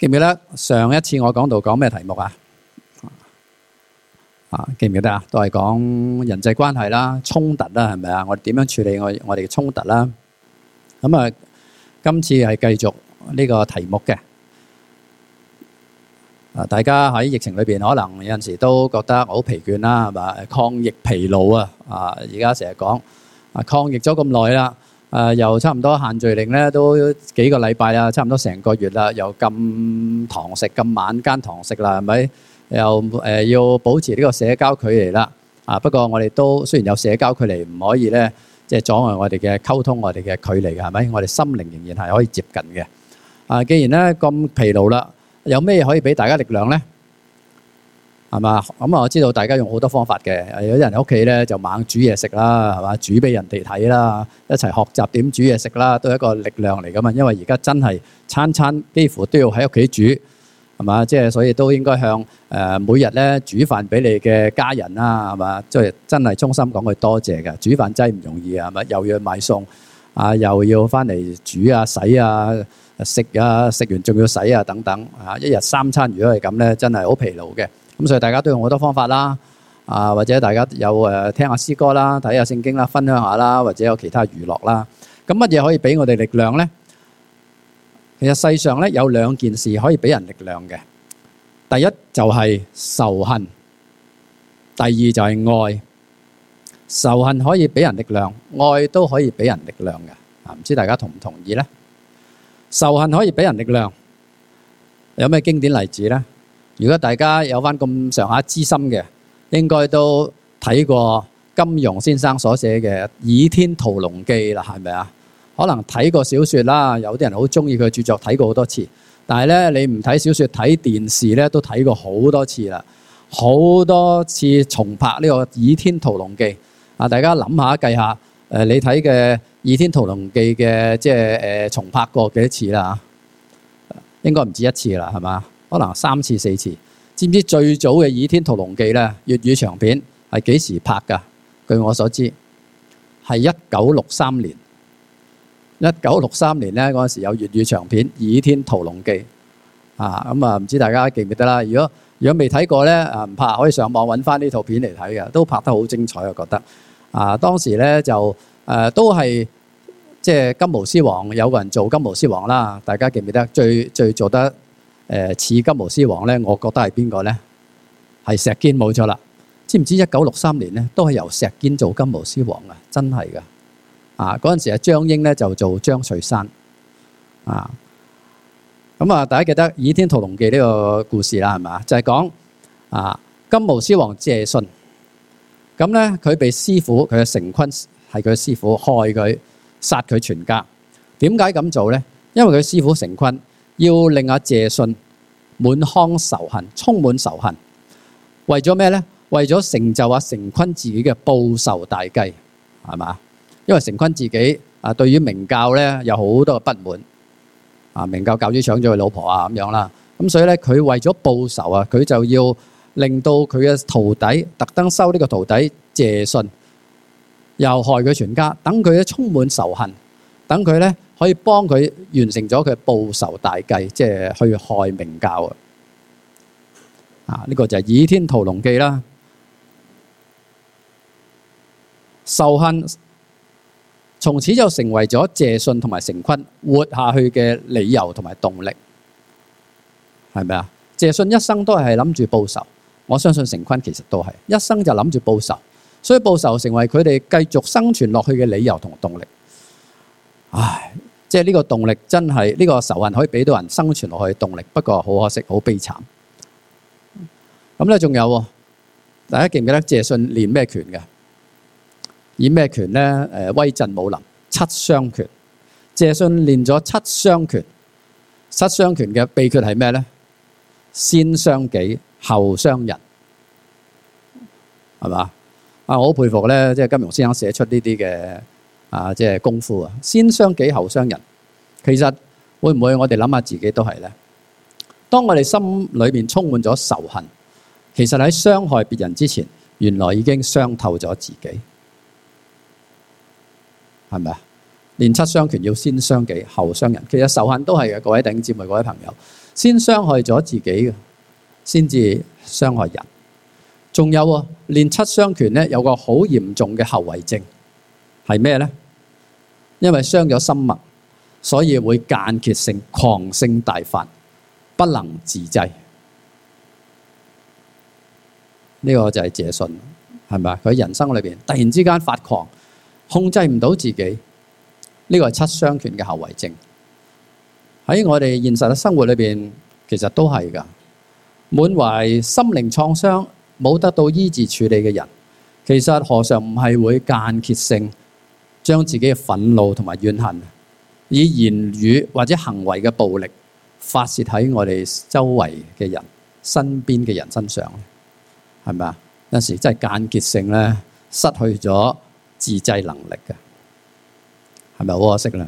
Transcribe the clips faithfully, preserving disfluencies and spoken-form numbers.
記唔記得上一次我講到講咩題目啊？啊，記唔記得啊？都係講人際關係啦、衝突啦，係咪啊？我哋點樣處理我我哋嘅衝突啦？咁啊，今次係繼續呢個題目嘅。啊，大家喺疫情裏邊，可能有陣時都覺得好疲倦啦，係嘛？抗疫疲勞啊！啊，而家成日講啊，抗疫咗咁耐啦，誒，又差唔多限聚令咧，都幾個禮拜啦，差唔多成個月啦，又禁堂食、禁晚間堂食啦，係咪？又誒要保持呢個社交距離啦。啊，不過我哋都雖然有社交距離，唔可以咧，即係阻礙我哋嘅溝通，我哋嘅距離嘅，係咪？我哋心靈仍然係可以接近嘅。啊，既然咧咁疲勞啦，有咩可以俾大家力量咧？係嘛？咁啊，我知道大家用好多方法嘅。有啲人喺屋企咧就猛煮嘢食啦，係嘛？煮俾人哋睇啦，一齊學習點煮嘢食啦，都係一個力量嚟噶嘛。因為而家真係餐餐幾乎都要喺屋企煮，係嘛？即係所以都應該向誒每日咧煮飯俾你嘅家人啦，係嘛？即係真係衷心講句多謝嘅。煮飯真係唔容易啊，係咪？又要買餸啊，又要翻嚟煮啊、洗啊、食啊，食完仲要洗啊等等啊。一日三餐如果係咁咧，真係好疲勞嘅。咁所以大家都用好多方法啦，啊或者大家有誒聽下詩歌啦，睇下聖經啦，分享下啦，或者有其他娛樂啦。咁乜嘢可以俾我哋力量咧？其實世上咧有兩件事可以俾人力量嘅。第一就係仇恨，第二就係愛。仇恨可以俾人力量，愛都可以俾人力量嘅。啊，唔知大家同唔同意咧？仇恨可以俾人力量，有咩經典例子咧？如果大家有翻咁上下資深嘅，應該都睇過金庸先生所寫嘅《倚天屠龍記》啦，係咪啊？可能睇過小說啦，有啲人好中意佢著作，睇過好多次。但係咧，你唔睇小說，睇電視咧，都睇過好多次啦，好多次重拍呢個《倚天屠龍記》啊！大家諗下計下，誒，你睇嘅《倚天屠龍記》嘅即係誒重拍過幾多次啦？應該唔止一次啦，係嘛？可能三次四次。知唔知最早嘅《倚天屠龍記》咧粵語長片係幾時拍㗎？據我所知係一九六三年。一九六三年咧嗰陣時有粵語長片《倚天屠龍記》啊，咁啊唔知大家記唔記得啦？如果如果未睇過咧啊，唔怕可以上網揾翻呢套片嚟睇嘅，都拍得好精彩，我覺得啊。當時咧就誒、呃、都係即係金毛獅王，有個人做金毛獅王啦。大家記唔記得最最做得？誒似金毛獅王咧，我覺得係邊個咧？係石堅，冇錯啦。知唔知一九六三年咧都係由石堅做金毛獅王啊？真係㗎！啊，嗰陣時係張英咧就做張翠山啊。咁啊，大家記得《倚天屠龍記》呢個故事啦，係嘛？就係講啊金毛獅王謝遜。咁咧佢被師傅，佢嘅成昆係佢嘅師傅害佢，殺佢全家。點解咁做咧？因為佢師傅成昆要令阿謝遜滿腔仇恨，充滿仇恨，為咗咩咧？為咗成就阿成昆自己嘅報仇大計，係嘛？因為成昆自己啊，對於明教咧有好多嘅不滿，啊明教教主搶咗佢老婆啊咁樣啦，咁所以咧佢為咗報仇啊，佢就要令到佢嘅徒弟特登收呢個徒弟謝遜，又害佢全家，等佢咧充滿仇恨，等佢咧。可以幫佢完成咗佢報仇大計，即係去害明教啊！啊，呢個就係《倚天屠龍記》啦。仇恨從此就成為咗謝遜同埋成昆活下去嘅理由同埋動力，係咪啊？謝遜一生都係諗住報仇，我相信成昆其實都係一生就諗住報仇，所以報仇成為佢哋繼續生存落去嘅理由同動力。唉。即係呢個動力真係呢個仇恨可以俾到人生存落去嘅動力，不過好可惜，好悲慘。咁咧仲有，大家記唔記得謝遜練咩拳嘅？以咩拳咧？誒，威震武林七傷拳。謝遜練咗七傷拳，七傷拳嘅秘訣係咩咧？先傷己，後傷人，係嘛？啊，我好佩服咧，即係金庸先生寫出呢啲嘅。啊，即係功夫啊！先傷己後傷人，其實會唔會我哋諗下自己都係咧？當我哋心裏面充滿咗仇恨，其實喺傷害別人之前，原來已經傷透咗自己，係咪啊？練七傷拳要先傷己後傷人，其實仇恨都係嘅，各位弟兄姊妹、各位朋友， 先傷害咗自己嘅，先至傷害人。仲有喎，練七傷拳咧有個好嚴重嘅後遺症係咩咧？因為傷咗心脈，所以會間歇性狂性大發，不能自制。呢個就係謝遜，係咪啊？佢人生裏邊突然之間發狂，控制唔到自己，呢個係七傷拳嘅後遺症。喺我哋現實嘅生活裏邊，其實都係㗎。滿懷心靈創傷，冇得到醫治處理嘅人，其實何嘗唔係會間歇性將自己嘅憤怒同埋怨恨，以言語或者行為嘅暴力發洩喺我哋周圍嘅人、身邊嘅人身上，係咪啊？有時真係間歇性咧，失去咗自制能力嘅，係咪好可惜咧？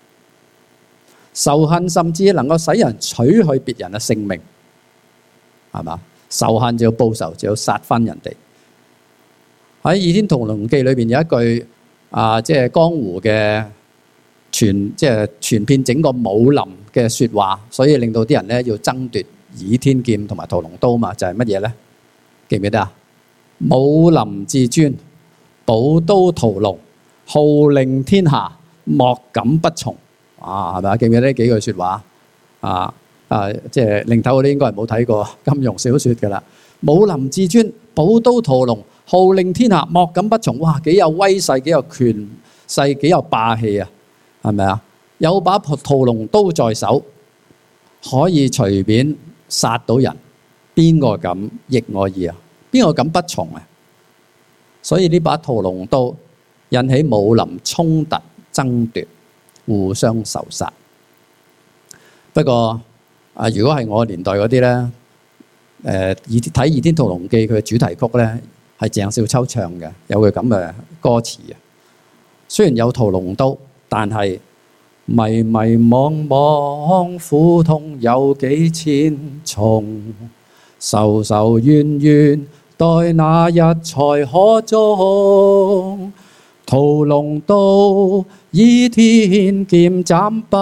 仇恨甚至能夠使人取去別人嘅性命，係嘛？仇恨就要報仇，就要殺翻人哋。喺《倚天屠龍記》裏邊有一句啊，即係江湖嘅傳，即係傳遍整個武林嘅説話，所以令到啲人咧要爭奪倚天劍同埋屠龍刀嘛，就係乜嘢咧？記唔記得啊？武林至尊，寶刀屠龍，號令天下，莫敢不從。啊，係咪啊？記唔記得呢幾句説話啊？啊，即係零頭嗰啲應該係冇睇過金庸小説㗎啦。武林至尊，寶刀屠龍，號令天下，莫敢不從。哇，幾有威勢，幾有權勢，幾有霸氣啊！係咪啊？有把屠龍刀在手，可以隨便殺到人，邊個敢逆我意啊？邊個敢不從啊？所以呢把屠龍刀引起武林衝突爭奪，互相仇殺。不過啊，如果係我年代嗰啲咧，誒睇《倚天屠龍記》佢嘅主題曲咧係鄭少秋唱嘅，有佢咁嘅歌詞啊。雖然有屠龍刀，但係迷迷惘惘，苦痛有幾千重，仇仇怨怨，待那日才可終。屠龍刀，倚天劍斬不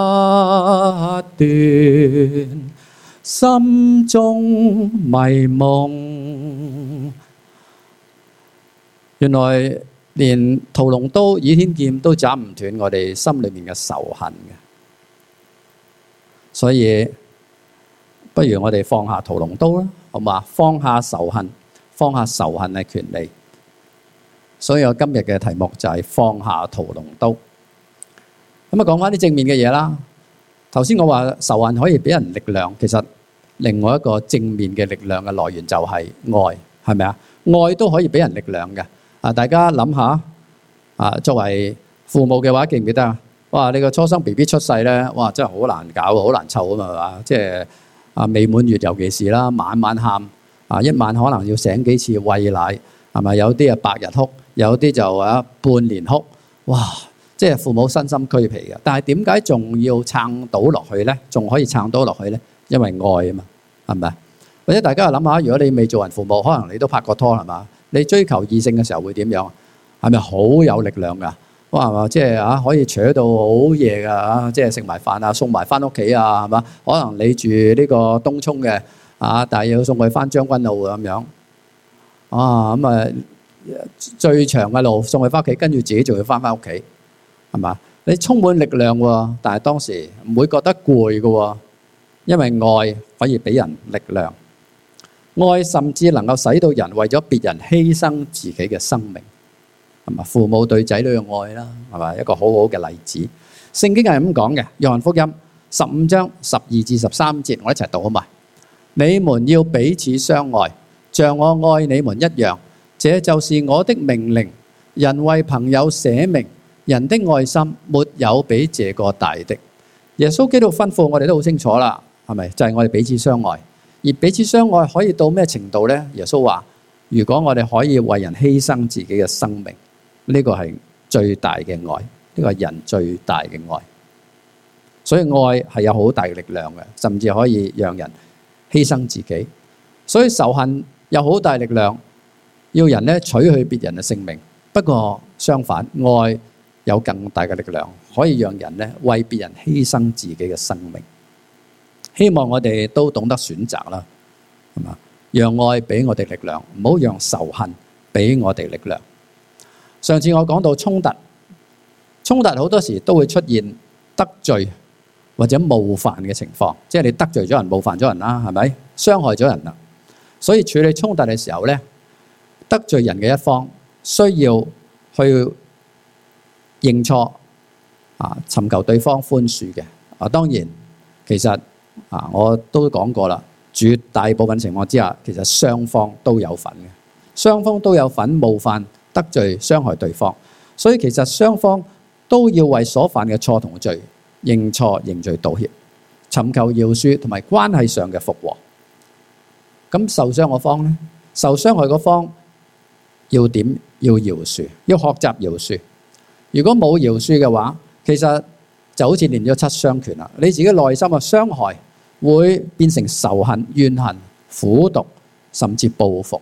斷，心中迷夢。原來連屠龍刀、倚天劍都斬唔斷我哋心裏面嘅仇恨嘅，所以不如我哋放下屠龍刀啦，好嘛？放下仇恨，放下仇恨嘅權利。所以我今日嘅題目就係放下屠龍刀。咁啊，講翻啲正面嘅嘢啦。頭先我話仇恨可以俾人力量，其實另外一個正面嘅力量嘅來源就係愛，係咪啊？愛都可以俾人力量嘅。啊，大家諗下啊，作為父母嘅話，記唔記得啊？哇，你個初生 B B 出世咧，哇，真係好難搞，好難湊啊嘛，係嘛？即係啊，未滿月尤其是啦，晚晚喊啊，一晚可能要醒幾次餵奶，係咪？有啲啊百日哭。有啲就啊半年哭，哇！即係父母身心俱疲嘅。但係點解仲要撐到落去咧？仲可以撐到落去咧？因為愛啊嘛，係咪？或者大家諗下，如果你未做人父母，可能你都拍過拖係嘛？你追求異性嘅時候會點樣？係咪好有力量㗎？哇！係嘛？即係啊，可以扯到好夜㗎啊！即係食埋飯啊，送埋翻屋企啊，係嘛？可能你住呢個東涌嘅啊，但係要送佢翻將軍澳咁樣啊咁啊！最長嘅路送佢翻屋企，跟住自己仲要翻翻屋企，係嘛？你充滿力量喎，但係當時唔會覺得攰嘅喎，因為愛可以俾人力量，愛甚至能夠使到人為咗別人犧牲自己嘅生命，係嘛？父母對仔女嘅愛啦，係嘛？一個好好嘅例子。聖經係咁講嘅，《約翰福音》十五章十二至十三節，我一齊讀好嘛？你們要彼此相愛，像我愛你們一樣。這就是我的命令，人為朋友捨命，人的愛心沒有比這個大的。耶穌基督吩咐我哋都好清楚啦，係咪？就係我哋彼此相愛，而彼此相愛可以到咩程度呢？耶穌話：如果我哋可以為人犧牲自己嘅生命，呢個係最大嘅愛，呢個係人最大嘅愛。所以愛係有好大嘅力量嘅，甚至可以讓人犧牲自己。所以仇恨有好大力量。要人咧取去別人嘅性命，不過相反，愛有更大嘅力量，可以讓人咧為別人犧牲自己嘅生命。 希望我哋都懂得選擇啦，係嘛？讓愛俾我哋力量，唔好讓仇恨俾我哋力量。上次我講到衝突，衝突好多時都會出現得罪或者冒犯嘅情況，即係你得罪咗人、冒犯咗人啦，係咪？傷害咗人啦。所以處理衝突嘅時候咧，得罪人嘅一方需要去認錯啊，尋求對方寬恕嘅。啊，當然其實啊，我都講過啦，絕大部分情況之下，其實雙方都有份嘅，雙方都有份冒犯、得罪、傷害對方。所以其實雙方都要為所犯嘅錯同罪認錯、認罪、道歉，尋求饒恕同埋關係上嘅復和。咁受傷嗰方咧，受傷害嗰方要點？要饒恕，要學習饒恕。如果冇饒恕嘅話，其實就好似練咗七傷拳啦。你自己內心嘅傷害會變成仇恨、怨恨、苦毒，甚至報復。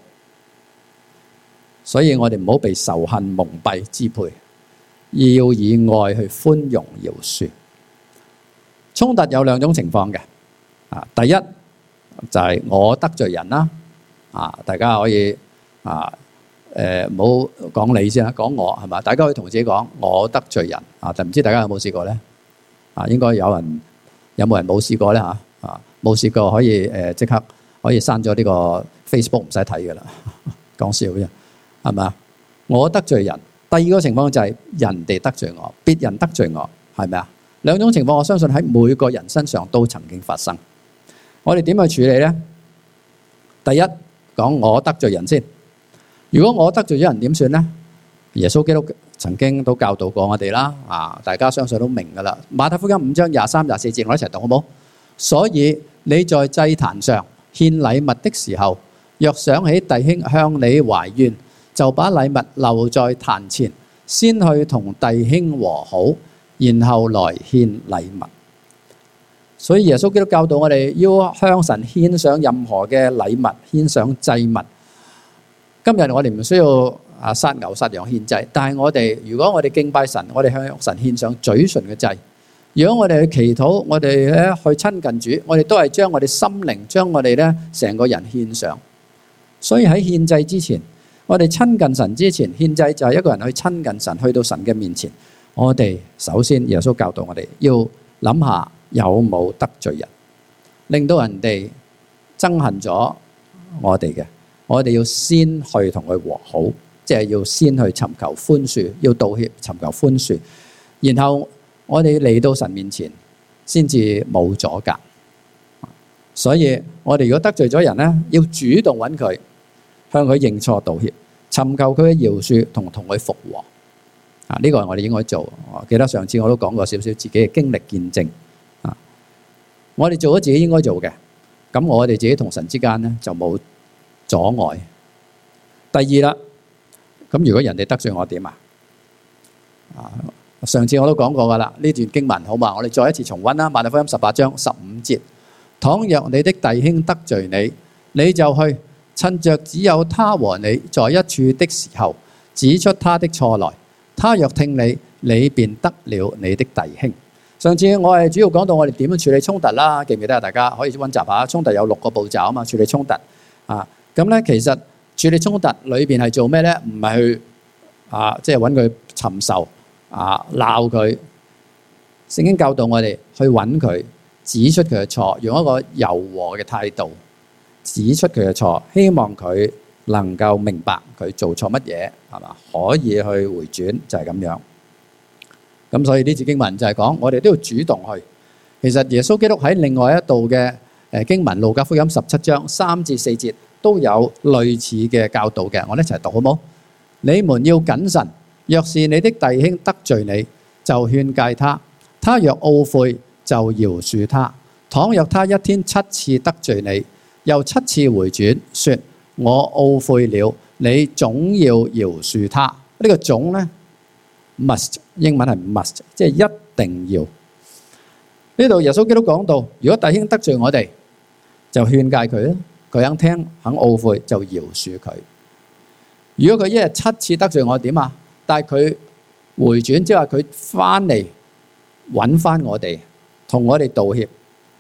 所以我哋唔好被仇恨蒙蔽支配，要以愛去寬容饒恕。衝突有兩種情況嘅，啊，第一就係我得罪人啦，啊，大家可以啊，誒唔好講你先啦，講我係嘛？大家可以同自己講，我得罪人啊，就唔知大家有冇試過咧？啊，應該有人，有冇人冇試過咧嚇？啊，冇試過可以誒即刻可以刪咗呢個 Facebook 唔使睇噶啦，講笑啫，係嘛？我得罪人。第二個情況就係人哋得罪我，別人得罪我，係咪啊？兩種情況，我相信喺每個人身上都曾經發生。我哋點去處理呢？第一，講我得罪人先。如果我得罪咗人點算呢？耶穌基督曾經都教導過我哋啦，啊，大家相信都明噶啦。馬太福音五章廿三、廿四節，我一齊讀好冇？所以你在祭壇上獻禮物的時候，若想起弟兄向你懷怨，就把禮物留在壇前，先去同弟兄和好，然後來獻禮物。所以耶穌基督教導我哋要向神獻上任何嘅禮物，獻上祭物。今日我哋唔需要啊殺牛殺羊獻祭，但係我哋如果我哋敬拜神，我哋向神獻上嘴唇嘅祭。如果我哋去祈禱，我哋咧去親近主，我哋都係將我哋心靈，將我哋咧成個人獻上。所以喺獻祭之前，我哋親近神之前，獻祭就係一個人去親近神，去到神嘅面前。我哋首先耶穌教導我哋要諗下有冇得罪人，令到人哋憎恨咗我哋嘅，我哋要先去同佢和好，即係要先去尋求寬恕，要道歉，尋求寬恕，然後我哋嚟到神面前，先至冇阻隔。所以我哋如果得罪咗人咧，要主動揾佢，向佢認錯道歉，尋求佢嘅饒恕同同佢復和。啊，呢個係我哋應該做。我記得上次我都講過少少自己嘅經歷見證。啊，我哋做咗自己應該做嘅，咁我哋自己同神之間咧就冇阻礙。第二啦，咁如果人哋得罪我點啊？啊，上次我都講過噶啦，呢段經文好嘛？我哋再一次重溫啦，馬太福音十八章十五節：倘若你的弟兄得罪你，你就去，趁着只有他和你在一處的時候，指出他的錯來。他若聽你，你便得了你的弟兄。上次我係主要講到我哋點樣處理衝突啦，記唔記得啊？大家可以溫習下，衝突有六個步驟啊嘛，處理衝突啊。咁咧其實處理衝突裏邊係做咩咧？唔係去啊，即係揾佢尋仇啊，鬧佢。聖經教導我哋去揾佢，指出佢嘅錯，用一個柔和嘅態度指出佢嘅錯，希望佢能夠明白佢做錯乜嘢，係嘛？可以去回轉，就係咁樣。咁所以呢節經文就係講，我哋都要主動去。其實耶穌基督喺另外一度嘅誒經文，路加福音十七章三至四節都有類似嘅教導嘅。我哋一齊讀好冇？你們要謹慎，若是你的弟兄得罪你，就勸戒他；他若懊悔，就饒恕他。倘若他一天七次得罪你，又七次回轉，說我懊悔了，你總要饒恕他。呢個總咧 must， 英文係 must， 即係一定要。呢度耶穌基督講到，如果弟兄得罪我哋，就勸戒佢啦，佢肯聽肯懊悔就饒恕佢。如果佢一日七次得罪我點啊？但係佢回轉，即係話佢翻嚟揾翻我哋，同我哋道歉，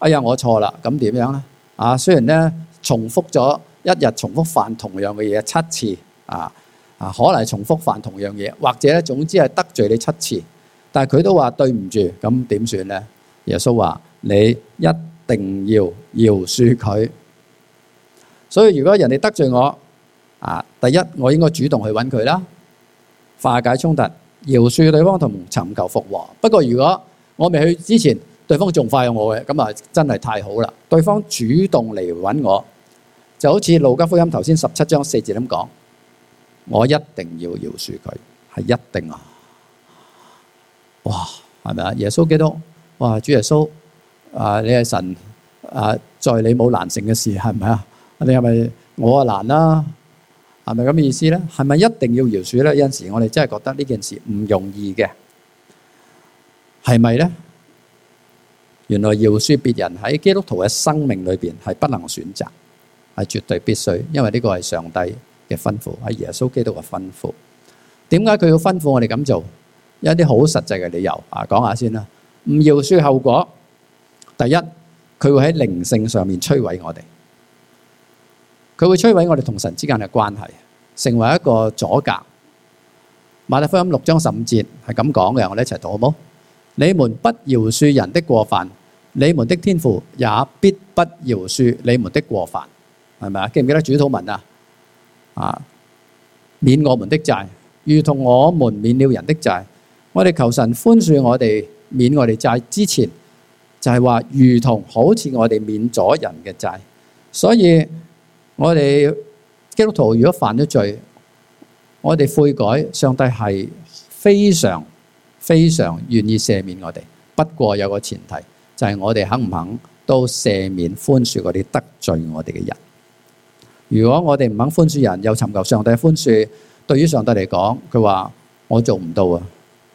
哎呀我錯啦，咁點樣咧？啊，雖然咧重複咗一日重複犯同樣嘅嘢七次，啊啊，可能係重複犯同樣嘢，或者咧總之係得罪你七次，但係佢都話對唔住，咁點算咧？耶穌話你一定要饒恕佢。所以如果人哋得罪我，啊，第一我應該主動去揾佢啦，化解衝突，饒恕對方同尋求復和。不過如果我未去之前，對方仲快過我嘅，咁啊真係太好啦！對方主動嚟揾我，就好似路加福音頭先十七章四節咁講，我一定要饒恕佢，係一定啊！哇，係咪啊？耶穌基督，哇，主耶穌啊，你係神啊，在你冇難成嘅事，係咪啊？你係咪我啊難啦？係咪咁嘅意思咧？係咪一定要饒恕咧？有陣時我哋真係覺得呢件事唔容易嘅，係咪咧？原來饒恕別人喺基督徒嘅生命裏邊係不能選擇，係絕對必須，因為呢個係上帝嘅吩咐，係耶穌基督嘅吩咐。點解佢要吩咐我哋咁做？有一啲好實際嘅理由啊，講下先啦。唔饒恕後果，第一，佢會喺靈性上面摧毀我哋，佢會摧毀我哋同神之間嘅關係，成為一個阻隔。馬太福音六章十五節係咁講嘅，我哋一齊讀好冇？你們不饒恕人的過犯，你們的天父也必不饒恕你們的過犯，係咪啊？記唔記得主禱文啊？啊，免我們的債，如同我們免了人的債。我哋求神寬恕我哋，免我哋債之前，就係話如同好似我哋免咗人嘅債。所以我哋基督徒如果犯咗罪，我哋悔改，上帝係非常非常願意赦免我哋。不過有個前提，就係我哋肯唔肯都赦免寬恕嗰啲得罪我哋嘅人。如果我哋唔肯寬恕人，又尋求上帝嘅寬恕，對於上帝嚟講，佢話我做唔到啊，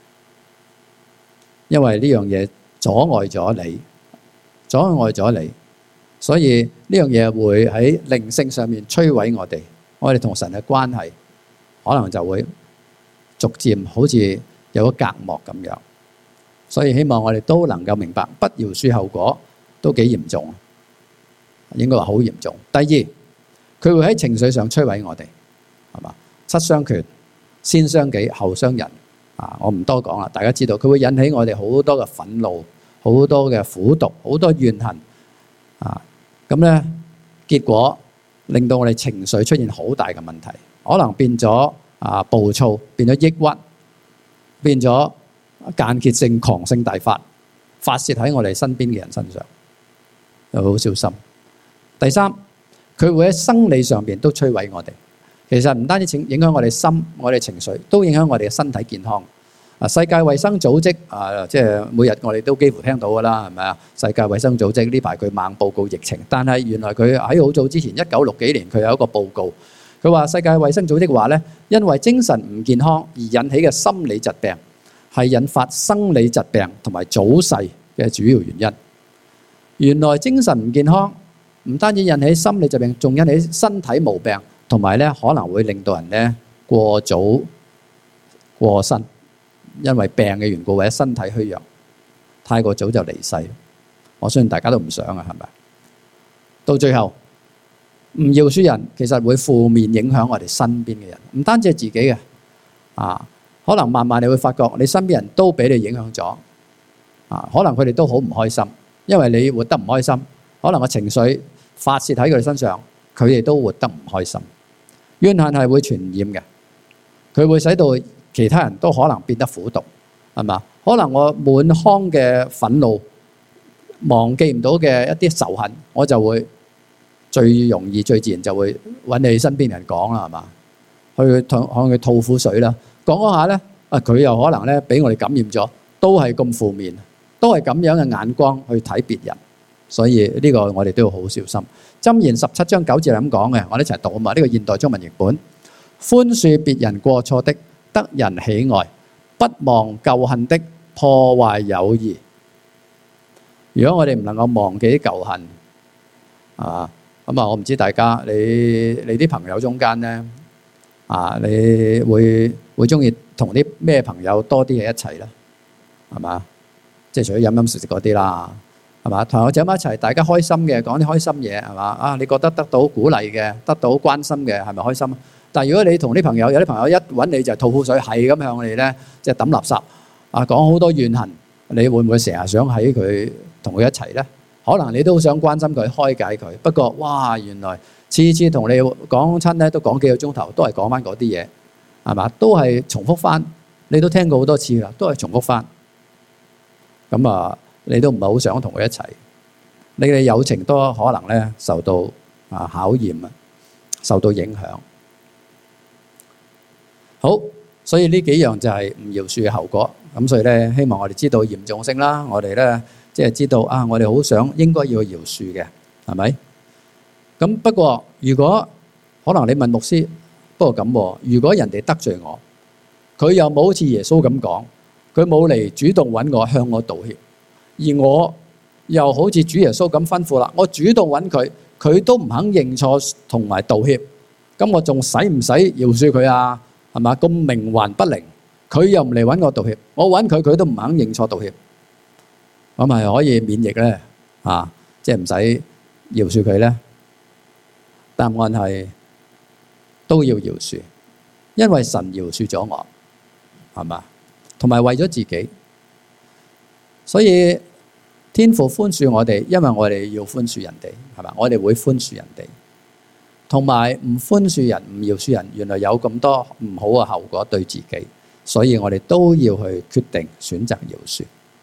因為呢樣嘢阻礙咗你，阻礙咗你，所以呢樣嘢會喺靈性上面摧毀我哋，我哋同神嘅關係可能就會逐漸好似有個隔膜咁樣。所以希望我哋都能夠明白，不饒恕後果都幾嚴重，應該話好嚴重。第二，佢會喺情緒上摧毀我哋，係嘛？七傷拳，先傷己後傷人啊！我唔多講啦，大家知道佢會引起我哋好多嘅憤怒，好多嘅苦毒，好多怨恨啊！咁咧，結果令到我哋情緒出現好大嘅問題，可能變咗啊暴躁，變咗抑鬱，變咗間歇性狂性大發，發洩喺我哋身邊嘅人身上，要好小心。第三，佢會喺生理上邊都摧毀我哋。其實唔單止影響我哋心，我哋情緒，都影響我哋嘅身體健康。啊，世界衛生組織啊，即係每日我哋都幾乎聽到㗎啦，係咪啊？世界衛生組織呢排佢猛報告疫情，但係原來佢喺好早之前，一九六幾年佢有一個報告，佢話世界衛生組織話咧，因為精神唔健康而引起嘅心理疾病，係引發生理疾病同埋早逝嘅主要原因。原來精神唔健康唔單止引起心理疾病，仲引起身體毛病，同埋咧可能會令到人咧過早過身，因為病嘅緣故或者身體虛弱，太過早就離世。我相信大家都唔想啊，係咪？到最後唔饒恕人，其實會負面影響我哋身邊嘅人，唔單止係自己嘅啊。可能慢慢你會發覺，你身邊人都俾你影響咗啊。可能佢哋都好唔開心，因為你活得唔開心，可能個情緒發洩喺佢哋身上，佢哋都活得唔開心。怨恨係會傳染嘅，佢會使到其他人都可能變得苦毒，係嘛？可能我滿腔嘅憤怒，忘記唔到嘅一啲仇恨，我就會最容易、最自然就會揾你身邊人講啦，係嘛？去向佢吐苦水啦。講嗰下咧，啊佢又可能咧俾我哋感染咗，都係咁負面，都係咁樣嘅眼光去睇別人，所以呢個我哋都要好小心。箴言十七章九節係咁講嘅，我哋一齊讀啊嘛。呢個現代中文譯本，寬恕別人過錯的，得人喜愛；不忘舊恨的，破壞友誼。如果我哋唔能夠忘記啲舊恨，啊咁啊，我唔知大家你你啲朋友中間咧。啊！你會會中意同啲咩朋友多啲喺一齊咧？係嘛？即係除咗飲飲食食嗰啲啦， 係嘛？同學仔埋一齊，大家開心嘅，講啲開心嘢係嘛？啊，你覺得得到鼓勵嘅，得到關心嘅，係咪開心？但係如果你同啲朋友，有啲朋友一揾你就吐苦水，係咁向你咧，即係抌垃圾啊，講好多怨恨，你會唔會成日想喺佢同佢一齊咧？可能你都好想關心佢、開解佢，不過哇，原來次次同你講親咧，都講幾個鐘頭，都係講翻嗰啲嘢，係嘛？都係重複翻，你都聽過好多次啦，都係重複翻。咁啊，你都唔係好想同佢一齊，你嘅友情都可能咧受到啊考驗啊，受到影響。好，所以呢幾樣就係唔饒恕嘅後果。咁所以咧，希望我哋知道嚴重性啦，我哋咧即係知道啊，我哋好想應該要饒恕嘅，係咪？咁不過如果可能你問牧師，不過咁，如果人哋得罪我，佢又冇好似耶穌咁講，佢冇嚟主動揾我向我道歉，而我又好似主耶穌咁吩咐啦，我主動揾佢，佢都唔肯認錯同埋道歉，咁我仲使唔使饒恕佢啊？係嘛？咁冥頑不靈，佢又唔嚟揾我道歉，我揾佢，佢都唔肯認錯道歉，咁係可以免疫咧？啊，即係唔使饒恕佢咧？答案係都要饒恕，因為神饒恕咗我，係嘛？同埋為咗自己，所以天父寬恕我哋，因為我哋要寬恕人哋，係嘛？我哋會寬恕人哋。同埋唔寬恕人、唔饒恕人，原來有咁多唔好嘅後果對自己，所以我哋都要去決定選擇饒恕。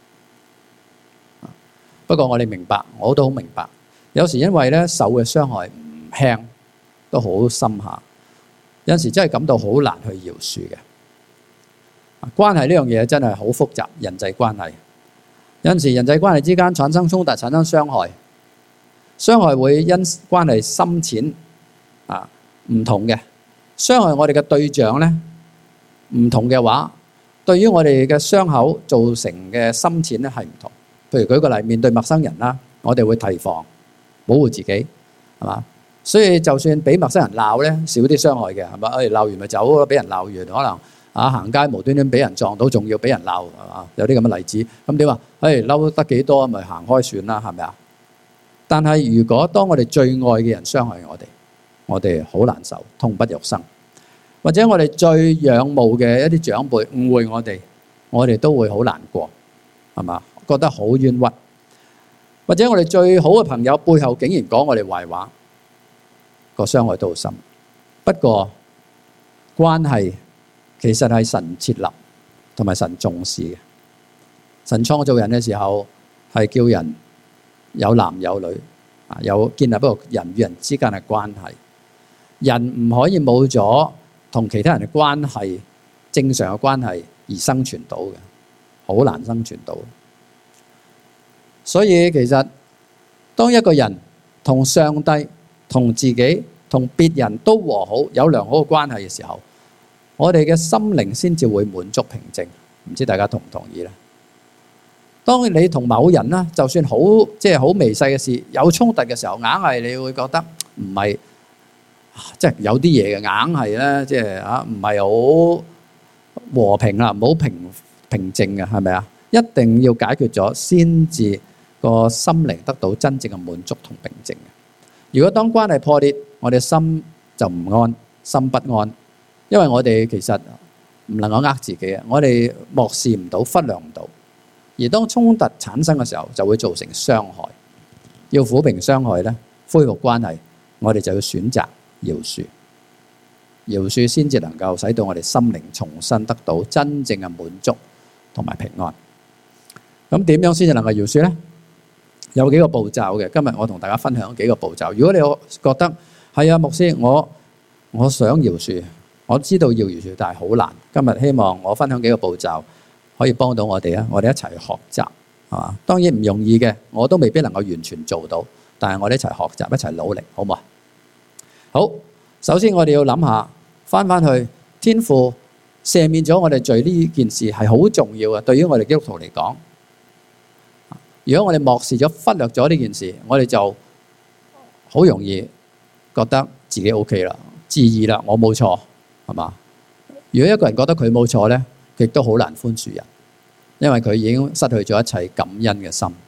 不過我哋明白，我都好明白，有時因為咧受嘅傷害唔輕，都好深下，有時真係感到好難去饒恕嘅。關係呢樣嘢真係好複雜，人際關係有陣時人際關係之間產生衝突、產生傷害，傷害會因關係深淺啊唔同嘅，傷害我哋嘅對象咧唔同嘅話，對於我哋嘅傷口造成嘅深淺咧係唔同。譬如舉個例，面對陌生人啦，我哋會提防保護自己，係嘛？所以就算俾陌生人鬧咧，少啲傷害嘅，係嘛？誒鬧完咪走咯，俾人鬧完可能啊行街無端端俾人撞到，仲要俾人鬧，係嘛？有啲咁嘅例子。咁點話？誒嬲得幾多咪行開算啦，係咪啊？但係如果當我哋最愛嘅人傷害我哋，我哋好難受，痛不欲生。或者我哋最仰慕嘅一啲長輩誤會我哋，我哋都會好難過，係嘛？覺得好冤屈。或者我哋最好嘅朋友背後竟然講我哋壞話，個傷害都好深。不過關係其實係神設立同埋神重視嘅。神創造人嘅時候係叫人有男有女，啊，有建立一個人與人之間嘅關係。人唔可以冇咗同其他人嘅關係，正常嘅關係而生存到嘅，好難生存到。所以其實當一個人同上帝、同自己、同別人都和好，有良好嘅關係嘅時候，我哋嘅心靈先至會滿足平靜。唔知大家同唔同意咧？當你同某人啦，就算好即係好微細嘅事有衝突嘅時候，硬係你會覺得唔係，即係有啲嘢嘅硬係咧，即係啊唔係好和平啦，唔好平平靜嘅，係咪啊？一定要解決咗先至個心靈得到真正嘅滿足同平靜嘅。如果當關係破裂，我哋心就唔安，心不安，因為我哋其實唔能夠呃自己嘅，我哋漠視唔到、忽略唔到。而當衝突產生嘅時候，就會造成傷害。要撫平傷害咧，恢復關係，我哋就要選擇饒恕。饒恕先至能夠使到我哋心靈重新得到真正嘅滿足同埋平安。咁點樣先至能夠饒恕咧？有幾個步驟嘅。今日我同大家分享幾個步驟。如果你覺得係啊，牧師，我我想饒恕，我知道要饒恕，但係好難。今日希望我分享幾個步驟，可以幫到我哋啊！我哋一齊學習，係嘛？當然唔容易嘅，我都未必能夠完全做到，但係我哋一齊學習，一齊努力，好唔好啊？好，首先我哋要諗下，翻翻去天父赦免咗我哋罪呢件事係好重要嘅，對於我哋基督徒嚟講。如果我哋漠視咗、忽略咗呢件事，我哋就好容易覺得自己 OK 啦，自義啦，我冇錯，係嘛？如果一個人覺得佢冇錯咧，亦都好難寬恕人，因為佢已經失去咗一切感恩嘅心。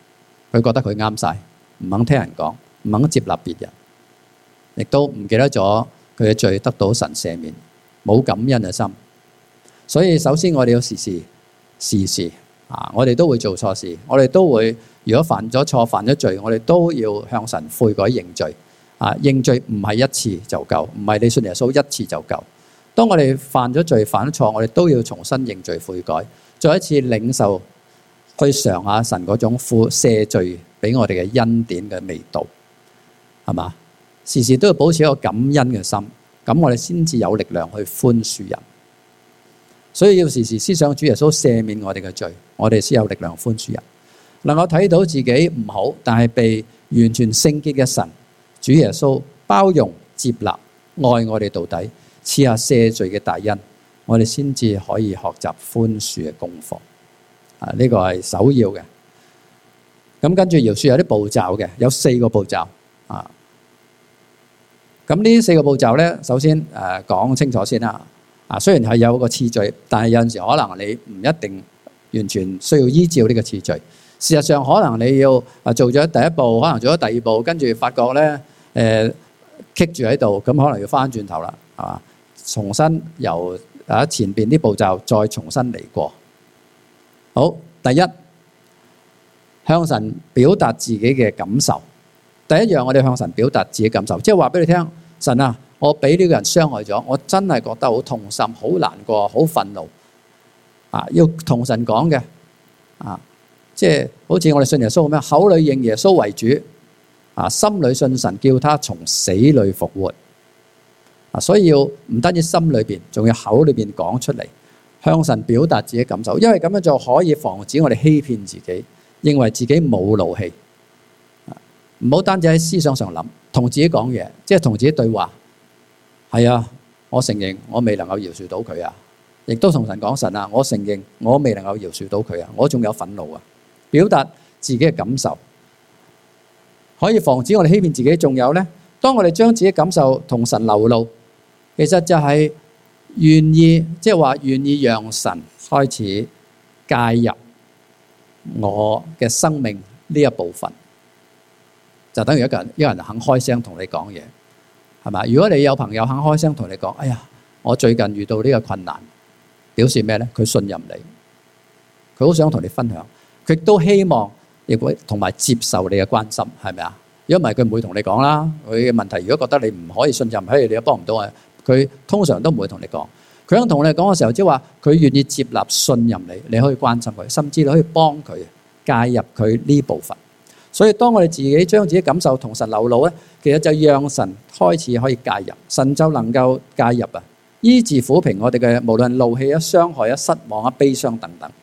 佢覺得佢啱晒，唔肯聽人講，唔肯接納別人，亦都唔記得咗佢嘅罪得到神赦免，冇感恩嘅心。所以首先我哋要時時時時啊，我哋都會做錯事，我哋都會如果犯咗錯犯咗罪，我哋都要向神悔改認罪啊！認罪唔係一次就夠，唔係你信耶穌一次就夠。當我哋犯咗罪犯咗錯，我哋都要重新認罪悔改，再一次領受去嘗下神嗰種赦赦罪俾我哋嘅恩典嘅味道，係嘛？時時都要保持一個感恩嘅心，咁我哋先至有力量去寬恕人。所以要時時思想主耶穌赦免我哋嘅罪，我哋先有力量寬恕人。能夠睇到自己唔好，但係被完全聖潔嘅神主耶穌包容接納愛我哋到底，賜下赦罪嘅大恩，我哋先至可以學習寬恕嘅功課。啊，呢個係首要嘅。咁跟住饒恕有啲步驟嘅，有四個步驟啊。咁呢四個步驟咧，首先誒講清楚先啦。啊，雖然係有個次序，但係有陣時可能你唔一定完全需要依照呢個次序。事實上，可能你要啊做咗第一步，可能做咗第二步，跟住發覺咧誒棘住喺度，咁可能要翻轉頭啦，係嘛？重新由啊前邊啲步驟再重新嚟過。好，第一，向神表達自己嘅感受。第一樣，我哋向神表達自己感受，即係話俾你聽，神啊，我俾呢個人傷害咗，我真係覺得好痛心、好難過、好憤怒啊！要同神講嘅啊，即係好似我哋信耶穌咁樣，口裏認耶穌為主啊，心裏信神，叫他從死裏復活啊。所以要唔單止心裏邊，仲要口裏邊講出嚟，向神表達自己感受，因為咁樣就可以防止我哋欺騙自己，認為自己冇怒氣。唔好單止喺思想上諗，同自己講嘢，即係同自己對話。係啊，我承認我未能夠饒恕到佢啊，亦都同神講，神啊，我承認我未能夠饒恕到佢啊，我仲有憤怒啊，表達自己嘅感受，可以防止我哋欺騙自己。仲有呢，當我哋將自己感受同神流露，其實就係願意，即係話願意讓神開始介入我嘅生命呢一部分。就等於一個人，一個人肯開聲同你講嘢，係嘛？如果你有朋友肯開聲同你講，哎呀，我最近遇到呢個困難，表示咩呢？佢信任你，佢好想同你分享，佢亦都希望亦會同埋接受你嘅關心，係咪啊？如果唔係，佢唔會同你講啦。佢嘅問題，如果覺得你唔可以信任，嘿，你又幫唔到我，佢通常都唔會同你講。佢想同你講嘅時候，即係話佢願意接納、信任你，你可以關心佢，甚至你可以幫佢介入佢呢部分。所以當我哋自己將自己感受同神流露咧，其實就讓神開始可以介入，神就能夠介入啊，醫治撫平我哋嘅無論怒氣啊、傷害啊、失望啊、悲傷等等。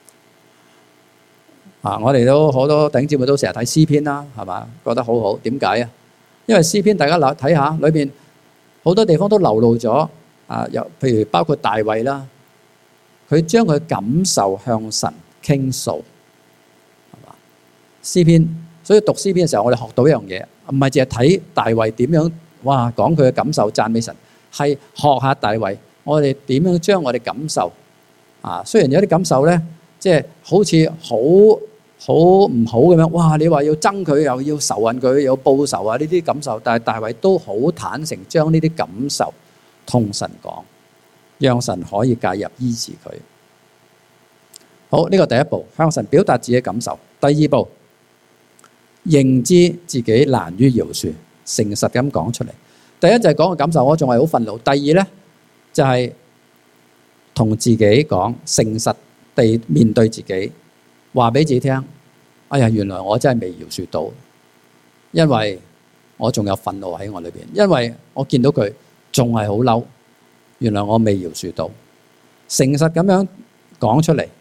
啊，我哋都好多弟兄姊妹都成日睇詩篇啦，係嘛？覺得好好，點解啊？因為詩篇大家睇睇下，裏邊好多地方都流露咗啊，有譬如包括大衛啦，佢將佢感受向神傾訴，係嘛？詩篇。所以讀詩篇嘅時候，我哋學到一樣嘢，唔係淨係睇大衛點樣哇講佢嘅感受讚美神，係學下大衛，我哋點樣將我哋感受啊？雖然有啲感受咧，即係好似好好唔好咁樣，哇！你話要憎佢，又要仇恨佢，又要報仇啊！呢啲感受，但係大衛都好坦誠，將呢啲感受同神講，讓神可以介入醫治佢。好，呢個第一步，向神表達自己感受。第二步，認知自己難於饒恕，誠實咁講出嚟。第一就係講個感受，我仲係好憤怒。第二咧就係同自己講，誠實地面對自己，話俾自己聽：哎呀，原來我真係未饒恕到，因為我仲有憤怒喺我裏邊，因為我見到佢仲係好嬲，原來我未饒恕到。誠實咁樣講出嚟，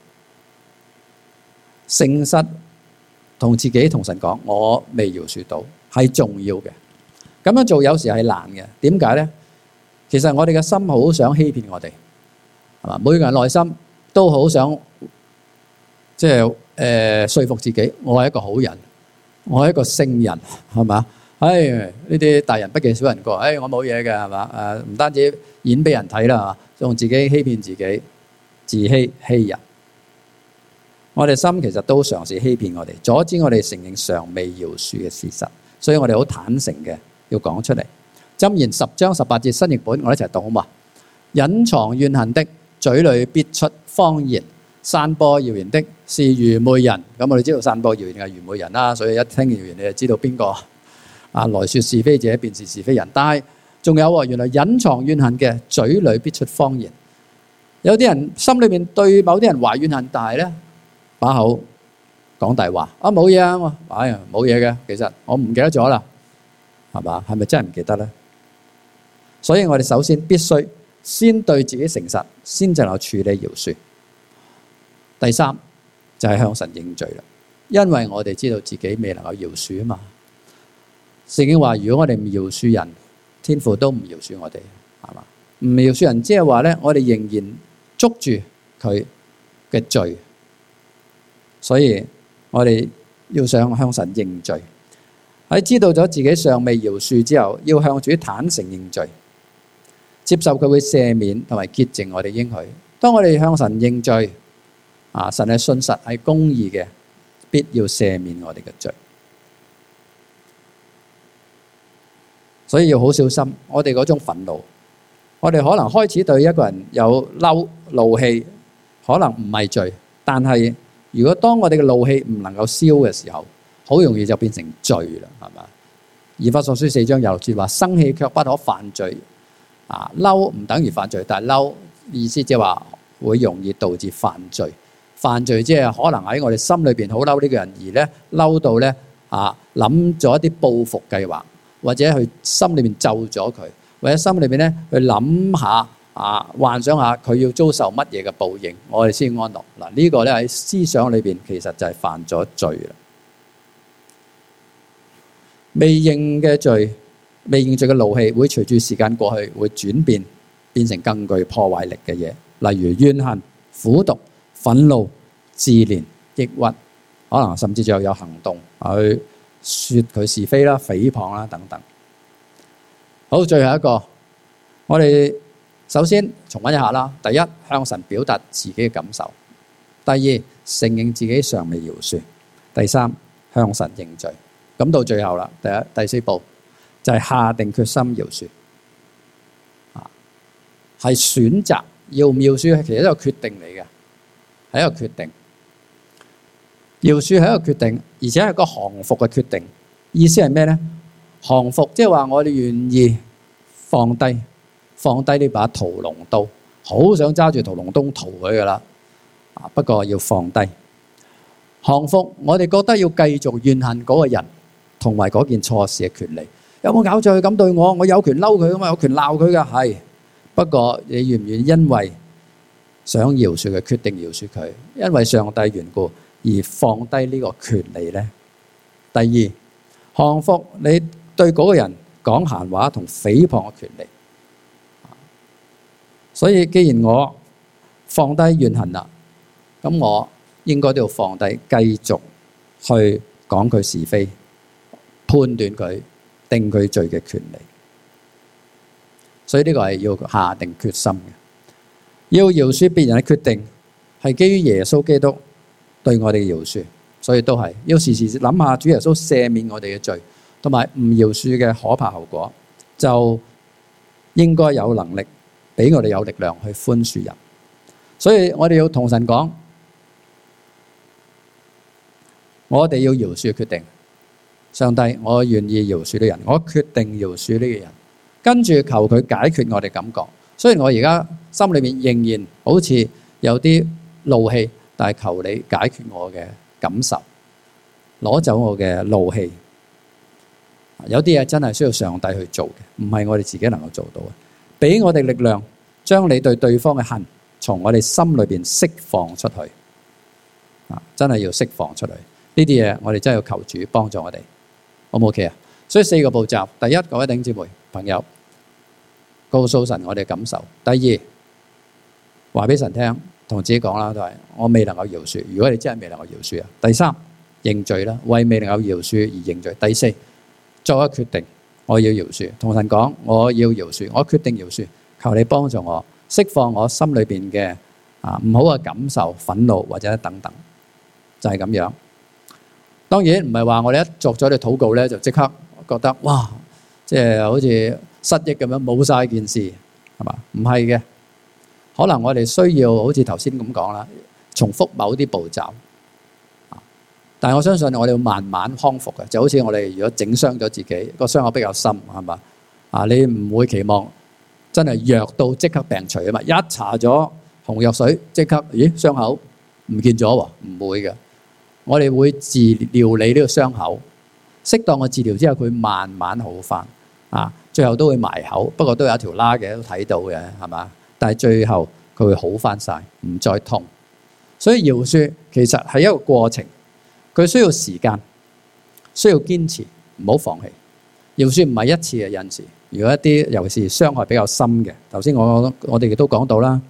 誠實。同自己同神講，我未饒恕到，係重要嘅。咁樣做有時係難嘅，點解咧？其實我哋嘅心好想欺騙我哋，係嘛？每個人內心都好想，即係誒說服自己，我係一個好人，我係一個聖人，係嘛？唉，呢啲大人不記小人過，唉，我冇嘢嘅，係嘛？誒，唔單止演俾人睇啦，係嘛？仲自己欺騙自己，自欺欺人。 我哋心其實都嘗試欺騙我哋，阻止我哋承認尚未饒恕嘅事實，所以我哋好坦誠嘅要講出嚟。箴言十章十八節新譯本，我哋一齊讀好嘛？隱藏怨恨的嘴裏必出謊言，散播謠言的是愚昧人。咁我哋知道散播謠言係愚昧人啦，所以一聽謠言你就知道邊個啊來說是非者便是是非人。但係仲有喎，原來隱藏怨恨嘅嘴裏必出謊言。有啲人心裏面對某啲人懷怨恨，但係咧把口講大話啊，冇嘢啊，哎呀冇嘢嘅，其實我唔記得咗啦，係嘛？係咪真係唔記得咧？所以我哋首先必須先對自己誠實，先至能夠處理饒恕。第三就係向神認罪啦，因為我哋知道自己未能夠饒恕啊嘛。聖經話，如果我哋唔饒恕人，天父都唔饒恕我哋，係嘛？唔饒恕人，即係話咧，我哋仍然捉住佢嘅罪，所以我哋要想向神認罪。喺知道咗自己尚未饒恕之後，要向主坦誠認罪，接受佢會赦免同埋潔淨我哋應許。當我哋向神認罪，啊，神係信實係公義嘅，必要赦免我哋嘅罪。所以要好小心，我哋嗰種憤怒，我哋可能開始對一個人有嬲怒氣，可能唔係罪，但係如果當我哋嘅怒氣唔能夠消嘅時候，好容易就變成罪啦，係嘛？以弗所書四章廿六節話：生氣卻不可犯罪。啊，嬲唔等於犯罪，但係嬲意思即係話會容易導致犯罪。犯罪即係可能喺我哋心裏邊好嬲呢個人，而咧嬲到咧啊諗咗一啲報復計劃，或者去心裏邊咒咗佢，或者心裏邊咧去諗下啊幻想下佢要遭受乜嘢嘅報應，我哋先安樂。嗱，呢個咧喺思想裏邊其實就係犯咗罪啦。未認嘅罪，未認罪嘅怒氣會隨住時間過去會轉變，變成更具破壞力嘅嘢，例如怨恨、苦毒、憤怒、自憐、抑鬱，可能甚至最後有行動去說佢是非啦、誹謗啦等等。好，最後一個，我哋首先重溫一下啦。第一，向神表達自己嘅感受；第二，承認自己尚未饒恕；第三，向神認罪。咁到最後啦，第一、第四步就係下定決心饒恕，啊，係選擇要唔饒恕，其實一個決定嚟嘅，係一個決定。饒恕係一個決定，而且係一個降服嘅決定。意思係咩咧？降服即係話我哋願意放低，放低呢把屠龍刀，好想揸住屠龍刀屠佢噶啦，啊，不過要放低。降服，我哋覺得要繼續怨恨嗰個人同埋嗰件錯事嘅權利。有冇搞錯佢咁對我？我有權嬲佢噶嘛，有權鬧佢噶。係，不過你願唔願意因為想饒恕佢，決定饒恕佢，因為上帝緣故而放低呢個權利呢？第二，降服你對嗰個人講閒話同誹謗嘅權利。所以既然我放低怨恨啦，咁我應該都要放低繼續去講佢是非，判斷佢，定佢罪嘅權利。所以呢個係要下定決心嘅。要饒恕別人嘅決定係基於耶穌基督對我哋嘅饒恕，所以都係要時時諗下主耶穌赦免我哋嘅罪，同埋唔饒恕嘅可怕後果，就應該有能力俾我哋有力量去寬恕人。所以我哋要同神講，我哋要饒恕決定，上帝，我願意饒恕呢人，我決定饒恕呢個人，跟住求佢解決我哋感覺。雖然我而家心裏面仍然好似有啲怒氣，但係求你解決我嘅感受，攞走我嘅怒氣。有啲嘢真係需要上帝去做嘅，唔係我哋自己能夠做到嘅。俾我哋力量，將你對對方嘅恨從我哋心裏邊釋放出去。啊，真係要釋放出去。呢啲嘢我哋真係要求主幫助我哋，好唔好 OK 啊？所以四個步驟：第一，各位弟兄姊妹朋友，告訴神我哋嘅感受；第二，話俾神聽，同自己講啦，都係我未能夠饒恕。如果你真係未能夠饒恕啊，第三，認罪啦，為未能夠饒恕而認罪；第四，作一決定，我要饒恕，同神講我要饒恕，我決定饒恕，求你幫助我釋放我心裏邊嘅啊唔好嘅感受、憤怒或者等等。 就係咁樣。當然唔係話我哋一作咗啲禱告咧，就即刻覺得哇，即係好似失憶咁樣冇晒件事，係嘛？唔係嘅，可能我哋需要好似頭先咁講啦，重複某啲步驟。但係我相信我哋要慢慢康復嘅，就好似我哋如果整傷咗自己，個傷口比較深，係嘛？啊，你唔會期望真係藥到即刻病除啊嘛！一搽咗紅藥水，即刻咦傷口唔見咗喎？唔會嘅，我哋會治療你呢個傷口，適當嘅治療之後，佢慢慢好翻啊，最後都會埋口，不過都有一條疤嘅，都睇到嘅，係嘛？但係最後佢會好翻晒，唔再痛。所以饒恕其實係一個過程。佢需要時間，需要堅持，唔好放棄。饒恕唔係一次嘅，有陣時，如果一啲尤其是傷害比較深嘅，頭先我我哋亦都講到啦，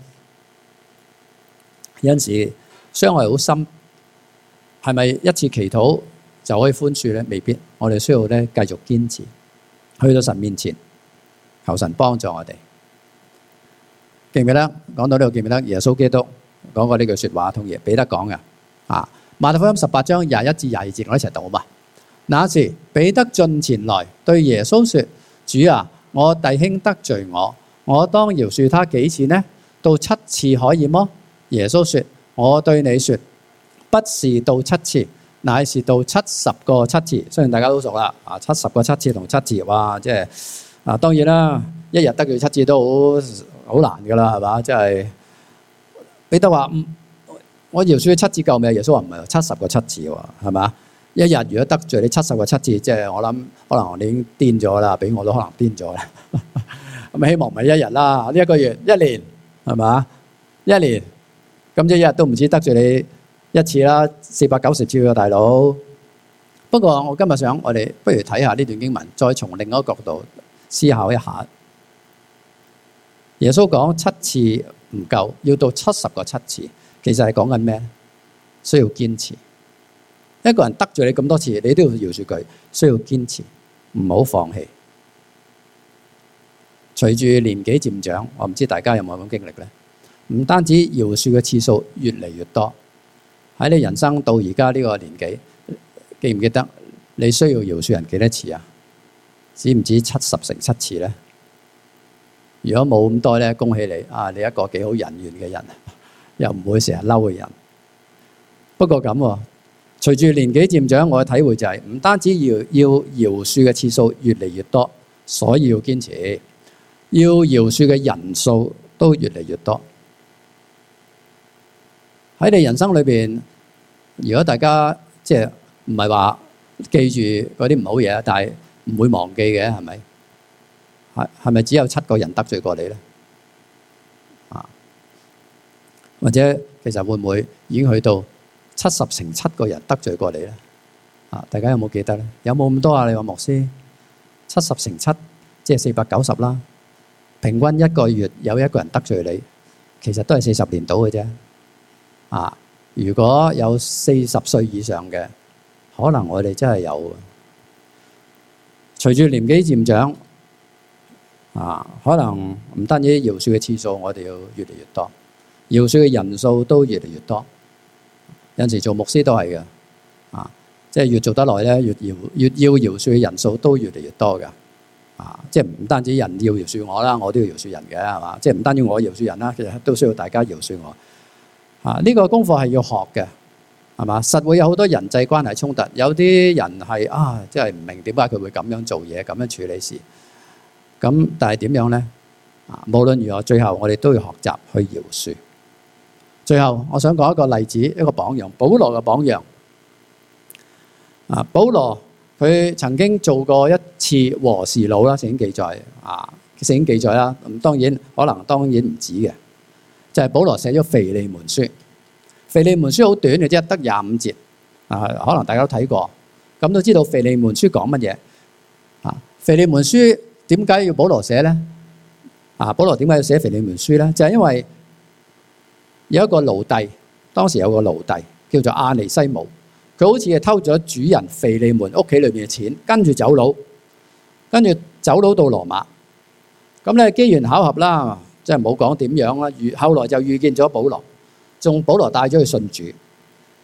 有陣時傷害好深，係咪一次祈禱就可以寬恕咧？未必，我哋需要咧繼續堅持，去到神面前，求神幫助我哋。記唔記得講到呢度？記唔記得耶穌基督講過呢句說話，同耶彼得講嘅啊？馬太福音十八章廿一至廿二節，我一齊讀好嘛？那時彼得進前來對耶穌說：主啊，我弟兄得罪我，我當饒恕他幾次呢？到七次可以麼？耶穌說：我對你說，不是到七次，乃是到七十個七次。相信大家都熟啦，啊，七十個七次同七次，哇，即係啊，當然啦，一日得罪七次都好好難噶啦，係嘛？即係彼得話嗯。我饒恕七次夠未？耶穌話唔係，七十個七次喎，係嘛？一日如果得罪你七十個七次，即係我諗可能你已經癲咗啦，俾我都可能癲咗啦。咁希望唔係一日啦，呢一個月、一年係嘛？一年咁即係一日都唔止得罪你一次啦，四百九十次嘅大佬。不過我今日想我哋不如睇下呢段經文，再從另一個角度思考一下。耶穌講七次唔夠，要到七十個七次。其實係講緊咩？需要堅持。一個人得罪你咁多次，你都要饒恕佢，需要堅持，唔好放棄。隨住年紀漸長，我唔知大家有冇咁經歷咧？唔單止饒恕嘅次數越嚟越多，喺你人生到而家呢個年紀，記唔記得你需要饒恕人幾多次啊？止唔止七十乘七次咧？如果冇咁多咧，恭喜你啊！你一個幾好人緣嘅人。又唔會成日嬲嘅人。不過咁喎，隨住年紀漸長，我嘅體會就係、是、唔單止要要饒恕嘅次數越嚟越多，所以要堅持，要饒恕嘅人數都越嚟越多。喺你人生裏邊，如果大家即係唔係話記住嗰啲唔好嘢，但係唔會忘記嘅，係咪？係係咪只有七個人得罪過你咧？或者其實會唔會已經去到七十乘七個人得罪過你咧？啊，大家有冇記得咧？有冇咁多啊？你話牧師，七十乘七即係四百九十啦。平均一個月有一個人得罪你，其實都係四十年到嘅啫。啊，如果有四十歲以上嘅，可能我哋真係有。隨住年紀漸長，啊，可能唔單止饒恕嘅次數，我哋要越嚟越多。饒恕嘅人數都越嚟越多，有陣時做牧師都係嘅，啊，即係越做得耐咧，越饒越要饒恕嘅人數都越嚟越多嘅，啊，即係唔單止人要饒恕我啦，我都要饒恕人嘅，係嘛？即係唔單止我饒恕人啦，其實都需要大家饒恕我。啊，呢個功課係要學嘅，係嘛？實會有好多人際關係衝突，有啲人係啊，即係唔明點解佢會咁樣做嘢，咁樣處理事。咁但係點樣咧？啊，無論如何，最後我哋都要學習去饒恕。最後，我想講一個例子，一個榜樣，保羅嘅榜樣。啊，保羅佢曾經做過一次和事佬啦，聖經記載啊，聖經記載啦。咁當然可能當然唔止嘅，就係保羅寫咗腓利門書。腓利門書好短嘅啫，得廿五節啊，可能大家都睇過，咁都知道腓利門書講乜嘢啊？腓利門書點解要保羅寫咧？啊，保羅點解要寫腓利門書咧？就係因為有一個奴隸，當時有個奴隸叫做阿尼西姆，佢好似係偷咗主人腓利門屋企裏面嘅錢，跟住走佬，跟住走佬到羅馬。咁咧機緣巧合啦，即係冇講點樣啦。遇後來就遇見咗保羅，仲保羅帶咗去信主。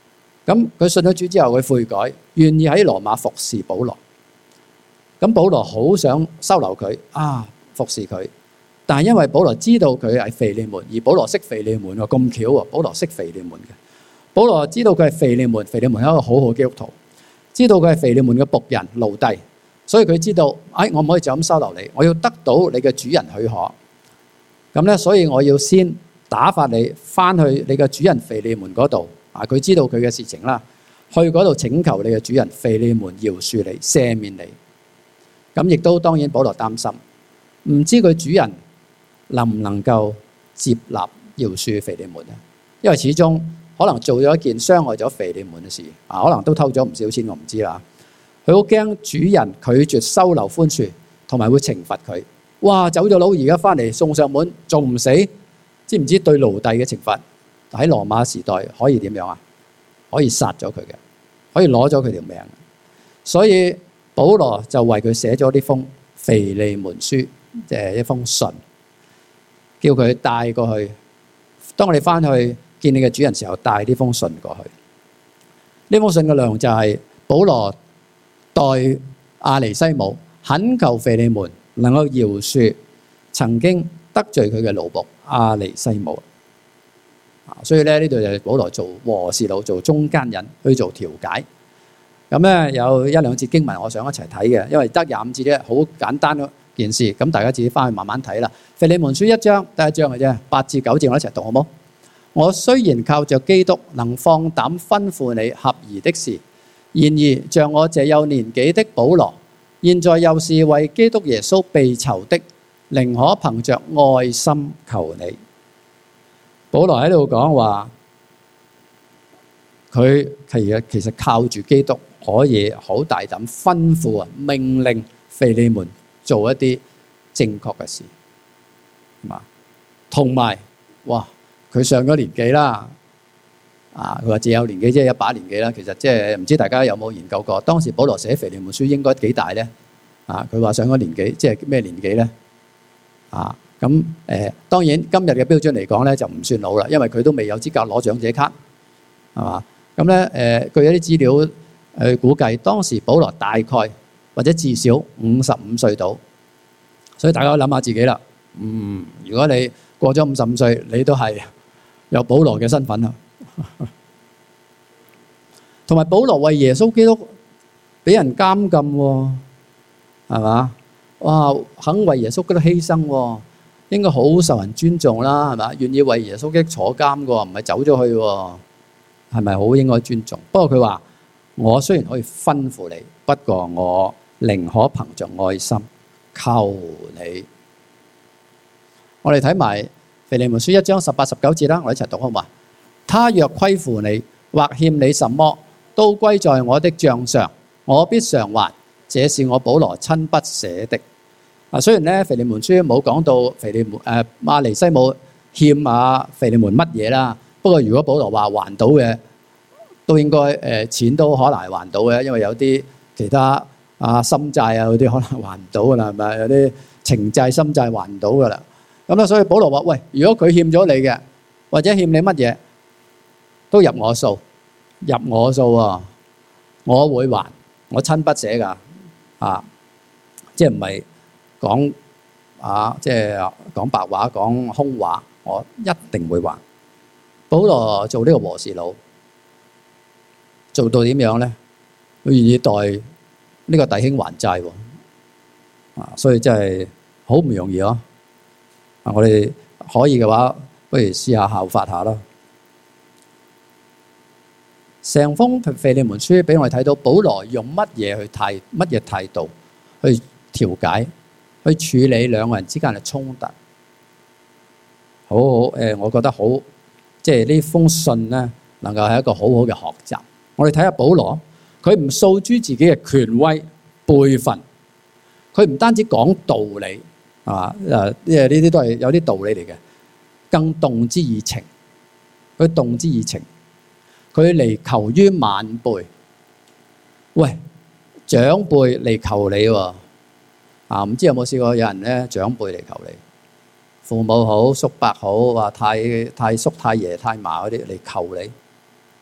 咁佢信咗主之後，佢悔改，願意喺羅馬服侍保羅。咁保羅好想收留佢啊，服侍佢。但係因為保羅知道佢係腓利門，而保羅識腓利門喎，咁巧喎，保羅識腓利門嘅。保羅知道佢係腓利門，腓利門係一個好好基督徒，知道佢係腓利門嘅僕人奴隸，所以佢知道，哎，我唔可以就咁收留你，我要得到你嘅主人許可。咁咧，所以我要先打發你翻去你嘅主人腓利門嗰度。啊，佢知道佢嘅事情啦，去嗰度請求你嘅主人腓利門饒恕你、赦免你。咁亦都當然保羅擔心，唔知佢主人能唔能夠接納饒恕腓利門咧？因為始終可能做咗一件傷害咗腓利門嘅事，啊，可能都偷咗唔少錢，我唔知啦。佢好驚主人拒絕收留寬恕，同埋會懲罰佢。哇！走咗佬而家翻嚟送上門，仲唔死？知唔知對奴隸嘅懲罰喺羅馬時代可以點樣啊？可以殺咗佢嘅，可以攞咗佢條命。所以保羅就為佢寫咗呢封腓利門書，即係一封信，叫佢帶過去。當你翻去見你嘅主人時候，帶呢封信過去。呢封信嘅內容就係保羅代阿尼西姆懇求腓利門能夠饒恕曾經得罪佢嘅奴僕阿尼西姆。所以咧，呢度就係保羅做和事佬，做中間人去做調解。咁咧有一兩節經文我想一齊睇嘅，因為得廿五節咧，好簡單嘅件事，咁大家自己翻去慢慢睇啦。腓利門書一章第一章嘅啫，八至九節我一齊讀好冇？我雖然靠着基督能放膽吩咐你合宜的事，然而像我這有年紀的保羅，現在又是為基督耶穌被囚的，寧可憑着愛心求你。保羅喺度講話，佢其實其實靠住基督可以好大膽吩咐啊，命令腓利門做一啲正確嘅事，係嘛？同埋，哇，佢上咗年紀啦，啊，佢話自有年紀即係一把年紀啦。其實即係唔知大家有冇研究過，當時保羅寫腓利門書應該幾大咧？啊，佢話上咗年紀，即係咩年紀咧？啊？咁誒、呃，當然今日嘅標準嚟講咧，就唔算老啦，因為佢都未有資格攞長者卡，係嘛？咁咧誒，據一啲資料去估計，當時保羅大概或者至少五十五歲到，所以大家諗下自己啦。嗯，如果你過咗五十五歲，你都係有保羅嘅身份啊。同埋保羅為耶穌基督俾人監禁喎，係嘛？哇，肯為耶穌基督犧牲喎。應該好受人尊重啦，係咪？願意為耶穌基督坐監嘅喎，唔係走咗去喎，係咪好應該尊重？不過佢話：我雖然可以吩咐你，不過我寧可憑着愛心求你。我哋睇埋腓利門書一章十八十九節啦，我哋一齊讀好嘛？他若虧負你或欠你什麼，都歸在我的帳上，我必償還。這是我保羅親筆寫的。啊，雖然咧腓利門書冇講到腓利門誒阿尼西姆欠啊腓利門乜嘢啦，不過如果保羅話還到嘅，都應該誒、呃、錢都可能係還到嘅，因為有啲其他啊心債啊嗰啲可能還唔到噶啦，係咪？有啲情債心債還唔到噶啦。咁咧，所以保羅話：喂，如果佢欠咗你嘅，或者欠你乜嘢，都入我數，入我數啊，我會還，我親筆寫噶啊，即係唔係？講啊，即係講白話，講空話，我一定會還。保羅做呢個和事佬，做到點樣咧？佢願意代呢個弟兄還債喎，啊，所以真係好唔容易咯。啊，我哋可以嘅話，不如試下效法下啦。成封腓利門書俾我哋睇到，保羅用乜嘢去態乜嘢態度去調解？去處理兩個人之間嘅衝突，好好誒，我覺得好，即係呢封信咧，能夠係一個好好嘅學習。我哋睇下保羅，佢唔訴諸自己嘅權威輩分，佢唔單止講道理，係嘛？誒，因為呢啲都係有啲道理嚟嘅，更動之以情。佢動之以情，佢嚟求於晚輩。喂，長輩嚟求你喎。啊，唔知有冇試過有人咧長輩嚟求你，父母好、叔伯好，話太太叔、太爺、太嫲嗰啲嚟求你，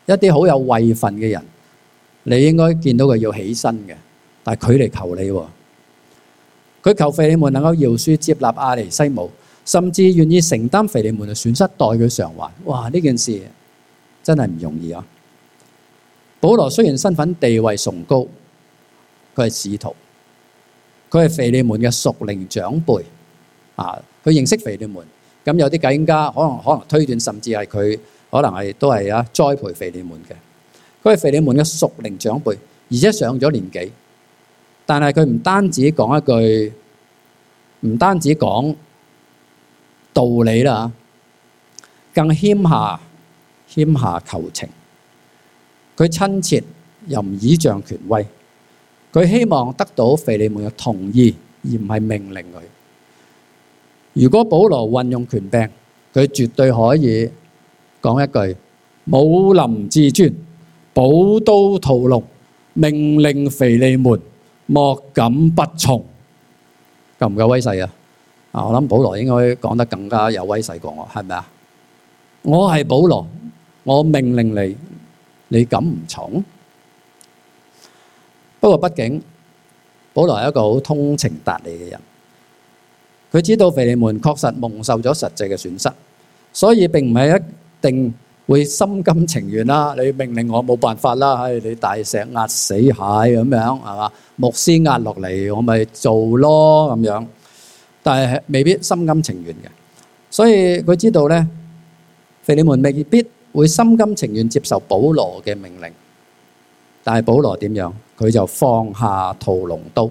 一啲好有位份嘅人，你應該見到佢要起身嘅，但係佢嚟求你喎。佢求腓利門能夠饒恕接納阿尼西姆，甚至願意承擔腓利門嘅損失，代佢償還。哇！呢件事真係唔容易啊！保羅雖然身份地位崇高，佢係使徒，佢係腓利門嘅屬靈長輩啊！佢認識腓利門，咁有啲解經家可能可能推斷，甚至係佢可能係都係啊栽培腓利門嘅。佢係腓利門嘅屬靈長輩，而且上咗年紀，但係佢唔單止講一句，唔單止講道理啦，更謙下謙下求情。佢親切又唔倚仗權威，佢希望得到腓利門嘅同意，而唔係命令佢。如果保羅運用權柄，佢絕對可以講一句武林至尊，寶刀屠龍，命令腓利門莫敢不從。夠唔夠威勢啊？啊，我諗保羅應該講得更加有威勢過我，係咪啊？我係保羅，我命令你，你敢唔從？不過畢竟保羅係一個好通情達理嘅人，佢知道腓利門確實蒙受咗實際嘅損失，所以並唔係一定會心甘情願啦。你命令我冇辦法啦，唉，你大石壓死蟹咁樣係嘛？牧師壓落嚟，我咪做咯咁樣。但係未必心甘情願嘅，所以佢知道咧，腓利門未必會心甘情願接受保羅嘅命令。但係保羅點樣？佢就放下屠龍刀，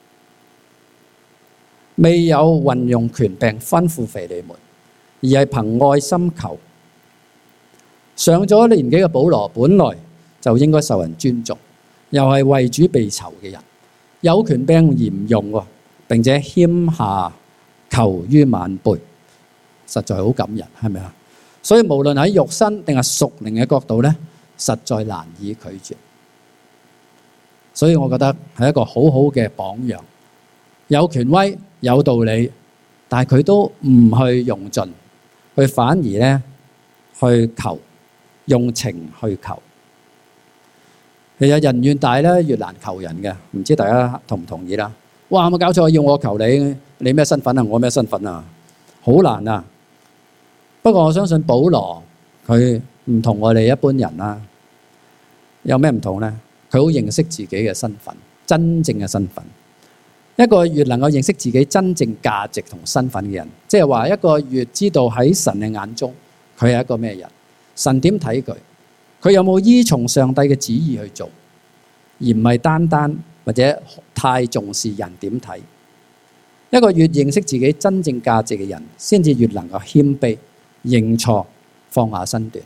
未有運用權柄吩咐腓利門，而係憑愛心求。上咗年紀嘅保羅本來就應該受人尊重，又係為主被囚嘅人，有權柄而唔用喎，並且謙下求於晚輩，實在好感人，係咪啊？所以無論喺肉身定係屬靈嘅角度咧，實在難以拒絕。所以我覺得係一個好好嘅榜樣，有權威有道理，但係佢都唔去用盡，佢反而咧去求，用情去求。其實人越大咧，越難求人嘅，唔知大家同唔同意啦？哇！有冇搞錯？要我求你，你咩身份啊？我咩身份啊？好難啊！不過我相信保羅佢唔同我哋一般人啦。有咩唔同咧？佢好認識自己嘅身份，真正嘅身份。一個越能夠認識自己真正價值同身份嘅人，即係話一個越知道喺神嘅眼中佢係一個咩人，神點睇佢，佢有冇依從上帝嘅旨意去做，而唔係單單或者太重視人點睇。一個越認識自己真正價值嘅人，先至越能夠謙卑、認錯、放下身段。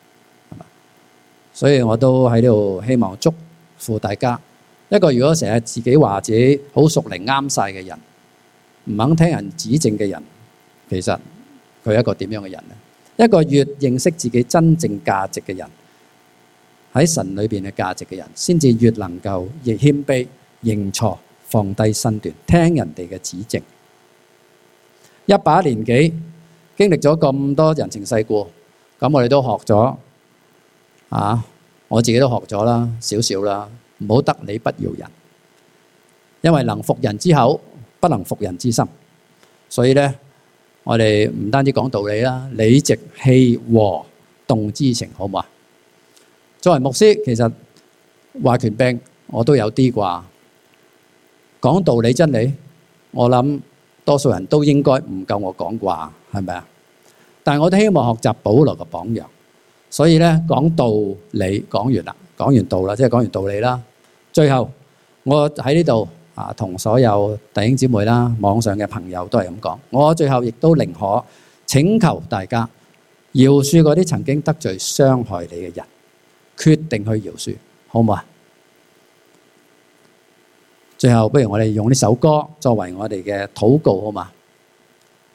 所以我都喺度希望祝福大家，一個如果成日自己話自己好屬靈啱晒嘅人，唔肯聽人指正嘅人，其實佢係一個點樣嘅人呢？一個越認識自己真正價值嘅人，喺神裏邊嘅價值嘅人，先至越能夠亦謙卑、認錯、放低身段，聽人哋嘅指正。一把年紀經歷咗咁多人情世故，咁我哋都學咗啊！我自己都學咗啦，少少啦，唔好得理不饒人，因為能服人之口，不能服人之心。所以咧，我哋唔單止講道理啦，理直氣和動之情，好唔好啊？作為牧師，其實話權柄我都有啲啩，講道理真理，我諗多數人都應該唔夠我講啩，係咪啊？但係我都希望學習保羅嘅榜樣。所以咧，講道理講完啦，講完道啦，即係講完道理啦。最後我喺呢度啊，同所有弟兄姊妹啦、網上嘅朋友都係咁講。我最後亦都寧可請求大家饒恕嗰啲曾經得罪傷害你嘅人，決定去饒恕，好唔好啊？最後不如我哋用呢首歌作為我哋嘅禱告，好嘛？